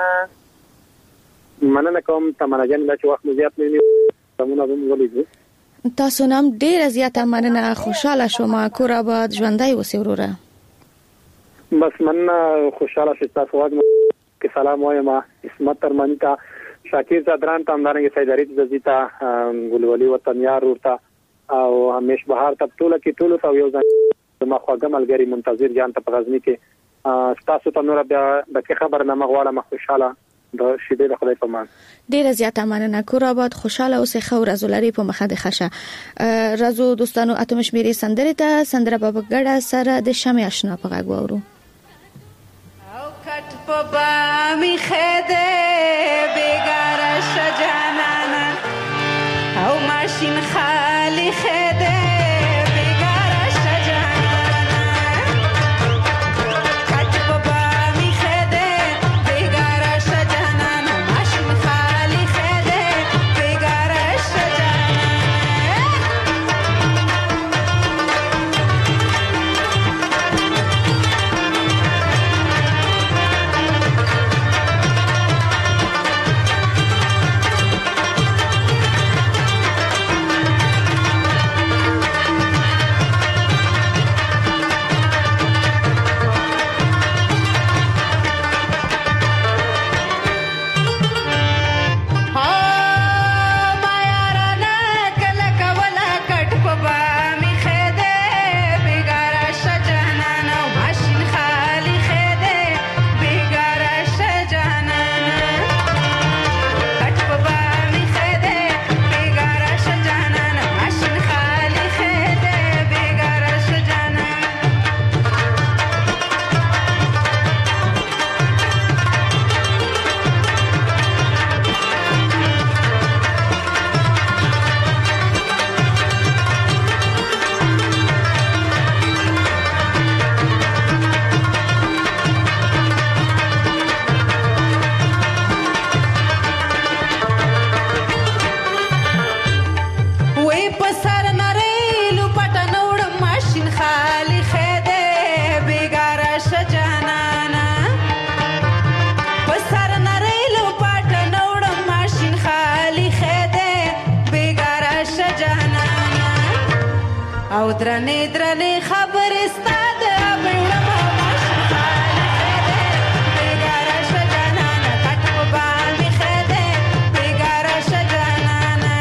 مننه کوم تمنا جن چې وخت زیات نه زمونه هم ولیدو. تاسو نام ډیر زیاته مننه خوشاله شوم کور آباد ژوندۍ اوسئ وروره. بس مننه خوشاله شې تاسو واګم کې سلام وایم اسمت ترمنی تا شاکر زادران ته همدارنګه سیداری زیتا ګلولي وطن یار ورته او همیش بهار ته ټول کې ټول ته یو ځای ما خواږه ملګری منتظر جان ته په غزنی کې تاسو ته نور بیا د خبرنامه غواړم خوشاله د شیدې د خدای په مان. ډیر زیاته مننه کور آباد خوشاله اوسئ خو رزولری په مخه د خشه رزو دوستانو اتم شمیرې سندره ته سندره په ګډه سره د شمع آشنا په غږ وورو. او کټ په بامي خده بیګاره شجانانا او ماشین خالی خده او درنې درنې خبرې ستاده بړم ماشین خاله خده بیګاره شجانانه کټ په باندې خده بیګاره شجانانه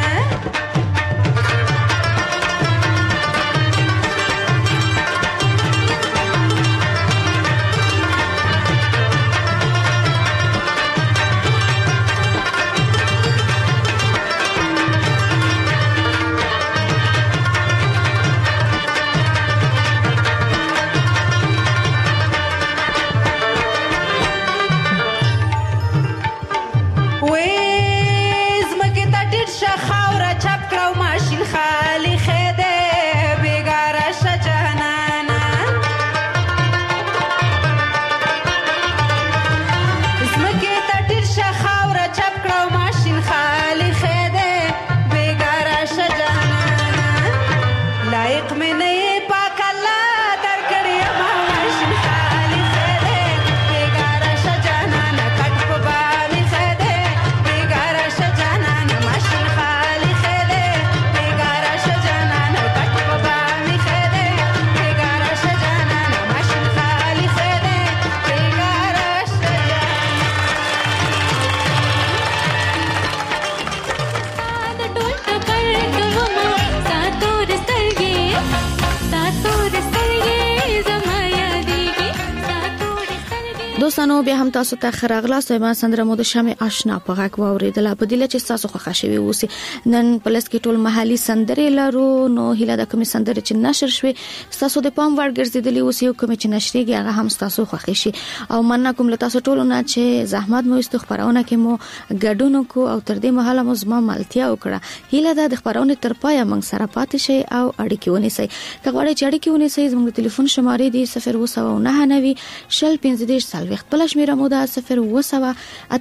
دوستانو بیا هم تاسو ته خراغلاست ما سندره مو د شمع آشنا په غږ واوریدل په دله چې تاسو خوښ شوي اوسئ نن پلس کې ټول محلي سندرې لرو نو هله د کومې سندرې چې نشر شوي تاسو د پام وړ ګرځیدلی اوسئ او کومې چې نشريږي هغه هم تاسو خوښ شي او مننه کوم له تاسو ټولو نه چې زحمت مو استخبارونه کې مو ګډون کو او تر دې مهاله مو زما ملتیا وکړه هله د خبرونه تر پای موږ سره پاتې شي او اړیکې ونیسئ کغواړئ چې اړیکې ونیسئ زموږ ټلیفون شمارې دي 090 شل 15 سال وخت بل شمیره مو ده 0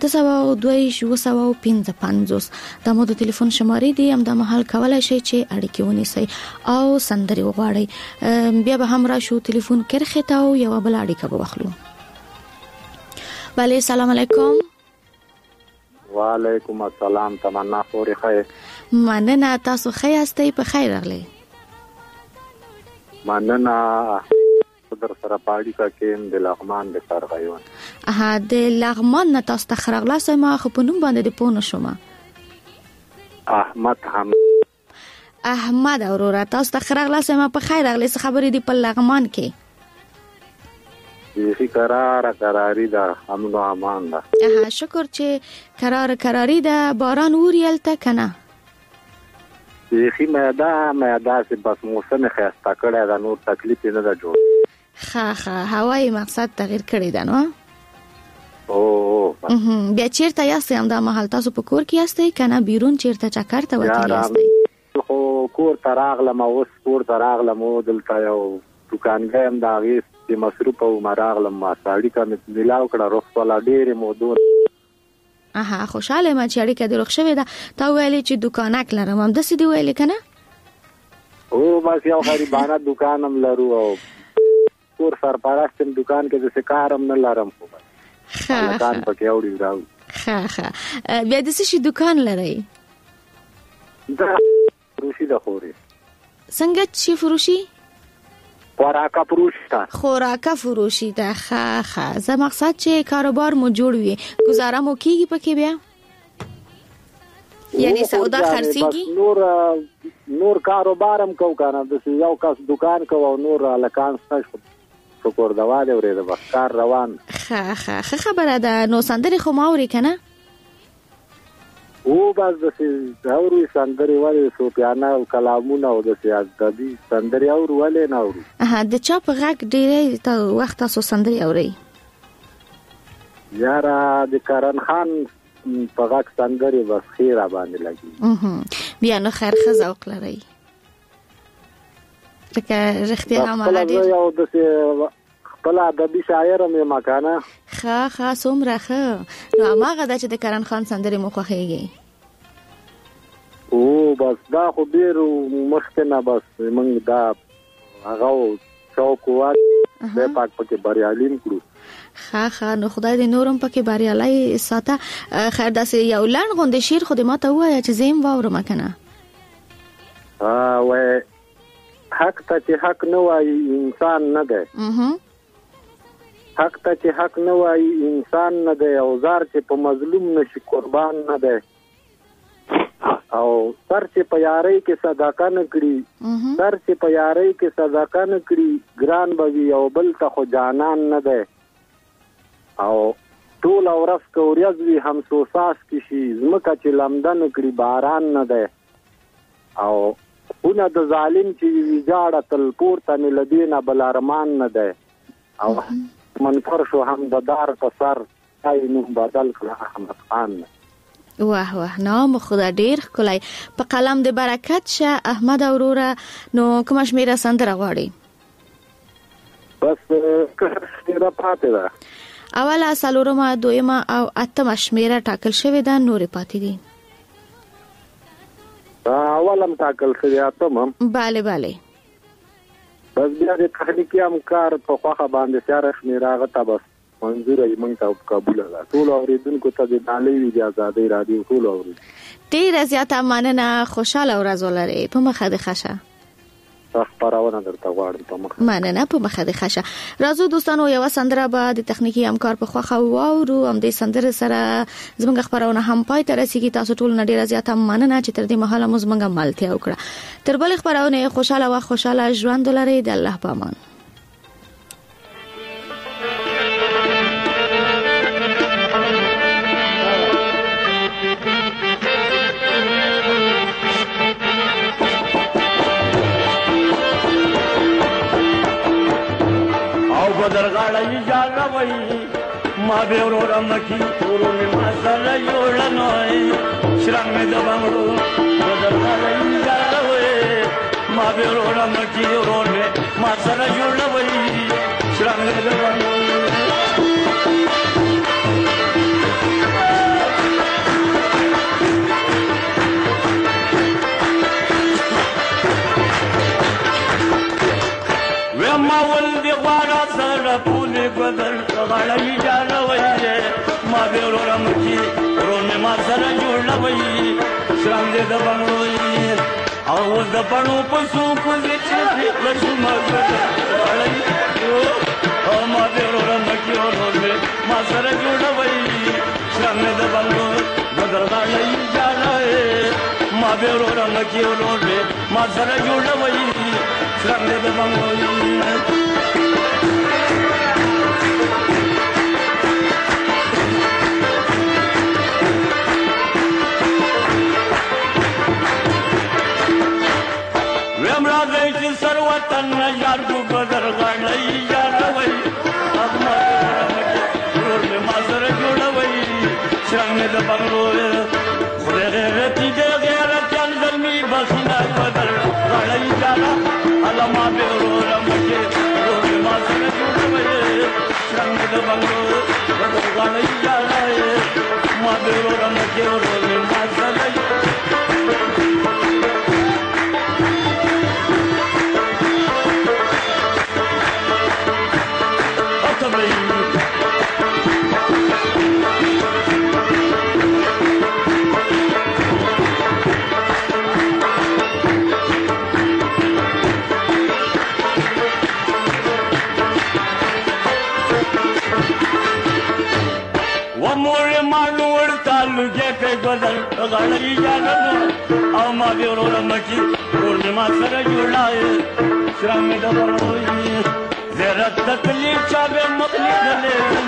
802 دا مو د ټلیفون شمارې دي هم د محل کولای شي چې اړیکې ونیسئ او سندري وغواړئ بیا به هم راشو ټلیفون کرخه تا او یو بل اړیکه به واخلو بله سلام علیکم وعلیکم السلام تمنا خوري خیر مننه تاسو خیر یاستئ په خیر راغلی مننه در سره پاړی کا کېم د لغمان د کارغایون د لغمان نه تاسو ته خرغلاس ما خو په نوم باندې د پونه شوم احمد اورورا تاسو ته خرغلاس ما په خیر راغلی څه خبرې دی په لغمان کې یې قراری دا امن او امان ده شکر چې قراری ده باران وریل ته کنه یې مېدا چې بس موسم خسته کړه دا نور تکلیف نه ده جوړ هوای مقصد تغییر کړی ده نو بیا چیرته یاستئ هم دا محل تاسو په کور کې یاستئ کنه بیرون چیرته چکر ته وتی یاستئ خو کور ته راغلم اوس کور ته راغلم دلته یو دکانګي هم دا غي چې مصروف او مراغلم ما ساړی کا ملاو کړه روخ ولا ډېر مودو خوشاله ما چې اړیکه د روخ شوی دا تا ویلې چې دکانک لرم هم د سې دی ویلې کنه او بس یو غریبانه دکانم لرو او کور سرپرستم دکان کې د سکارم نه لرم خو دکان پکې اوري راو بیا د څه دکان لري دا فروشي د خوري څنګه چې فروشي خوراکه فروشي دا زه مقصد چې کاروبار مو جوړ وي گزاره مو کیږي پکې بیا یعنی سودا خرڅيږي نور کاروبارم کو کنه د یو کس دکان کو او نور لکان څه شکر دواله ورې د کار روان خبره ده نو سندري خو ماوري کنه او بس د اوري سندري وایي سو پیانا او کلامونه او د سیاستي سندري او ولې نه اوري د چا په غږ ډېرې ته وخت تاسو سندري اوري یارا د کرن خان په غږ سندري بس خیره باندې لګي بیا نو خیر خزوق لري که رښتیا هم هغه یو د خپل ادبي شاعر مې مکانه څومره ښه نو هغه د چې د کرن خان سندري مو خوښیږي او بس دا خو ډیر مخکې نه بس موږ دا هغه شوق وات د پاک پکې بریالیم کړو نو خدای دې نورم پکې بریالي ساته خیر داسې یو لړ غونډه شیر خو دې ماته وایي چې زم واورم کنه وای حق ته چې حق نه وایي انسان نه دی. حق ته چې حق نه وایي انسان نه دی. او زار چې په مظلوم نشي قربان نه دی. او سر چې په یارۍ کې صدقه نه کړي ګران به وي او بل ته خو جانان نه دی. او ټول ورځ که ورځ وي همسوساس کې شي ځمکه چې لمده نه کړي باران نه دی. او خونه د ظالم چې ویجاړه تل پورته مې له دې نه بل ارمان نه دی. او منفر شو هم د دار په سر تای نوم بدل کړه احمد خان. واه واه نام خدا ډیر ښکلی. په قلم د برکت شه احمد وروره. نو کومه شمیره سندره غواړي؟ بس شمیره پاتې ده. اوله، څلورمه، دویمه او اتمه شمیره ټاکل شوې ده، نورې پاتې دي. اولم ټاکل شوې، اتمه. بله بله. بس بیا د تخنیکي همکار په خواخه باندې سیاره شمیره هغه ته بس منظوره یې موږ ته قبوله ده. ټولو اورېدونکو ته د ډالۍ وي د ازادۍ راډیو ټولو اورېدونکو ډېره زیاته مننه. خوشحاله ورځ ولرئ. په مخه د ښه خپرونه درته غواړم. په مخه مننه. په مخه د ښه. راځو دوستانو یوه سندره به د تخنیکي همکار په خواخه واورو. همدې سندرې سره زموږ خپرونه هم پای ته رسیږي. تاسو ټول نه ډېره زیاته مننه چې تر دې مهاله مو زموږ ملتیا وکړه. تر بلې خپرونې خوشحاله وخت خوشحاله ژوند ولرئ. د الله په امان. درغړی جاګوي ما به ورور مکی ورونه ما سره جوړنوي شرنګ د بنگړو درغړی جاګوي ما به ورور مکی ورونه ما سره جوړنوي شرنګ د بنگړو وما ولد غواړه سره پولې ګذر غړی جاړوي ما به ورور مکی ورونه ما سره جوړوي شرنګ د بنگړو او د پڼو په سو کو دې چې لښم غړی او ما به ورور مکی ورونه ما سره جوړوي شرنګ د بنگړو ګذر غړی جاړوي ما به ورور مکی ورونه ما سره جوړوي شرنګ د بنگړو سروتن یار کو بدر غړی یاروي احمد ورور می مازر جوړوي شرنګ د بنگړو خدای غیرتی دې غیرت انزل می بخینا بدر غړی یارا علما به ورور مکه ورور می مازر جوړوي شرنګ د بنگړو بدر غړی یارا ما به ورور مکه ورور می مازر بدل غړی جانو او ما به ورور مکی ورور ما سره جوړای شرم د ورور زرت تکلیف چا به مخلي دلې